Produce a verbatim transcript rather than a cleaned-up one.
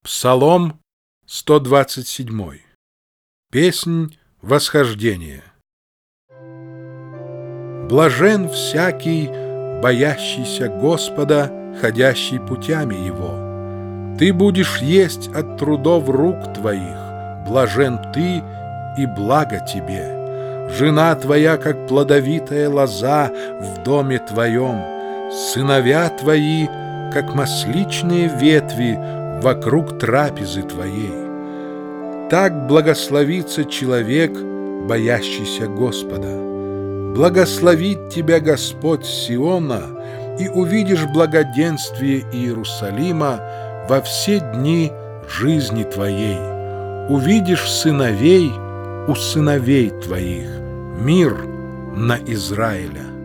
Псалом сто двадцать семь. Песнь восхождения. Блажен всякий, боящийся Господа, ходящий путями Его. Ты будешь есть от трудов рук твоих, блажен ты и благо тебе. Жена твоя, как плодовитая лоза в доме твоем, сыновья твои, как масличные ветви вокруг трапезы твоей. Так благословится человек, боящийся Господа. Благословит тебя Господь с Сиона, и увидишь благоденствие Иерусалима во все дни жизни твоей. Увидишь сыновей у сыновей твоих, мир на Израиля.